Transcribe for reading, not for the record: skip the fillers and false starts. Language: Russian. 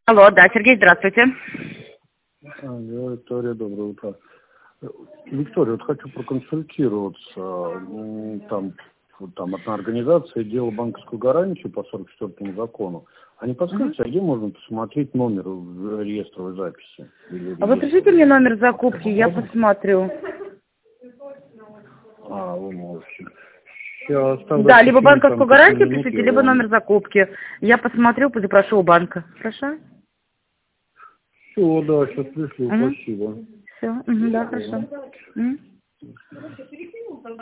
Алло, да, Сергей, здравствуйте. Виктория, доброе утро. Виктория, вот хочу проконсультироваться. Там одна организация делала банковскую гарантию по 44-му закону. А не подскажете, а где можно посмотреть номер в реестровой записи? А вы пришлите мне номер закупки, я посмотрю. Вы можете. Сейчас, Да, либо банковскую гарантию пришлите, либо номер закупки. Я посмотрю, запрошу у банка. Хорошо? Все, да, сейчас пришлю, спасибо. Все, да, хорошо.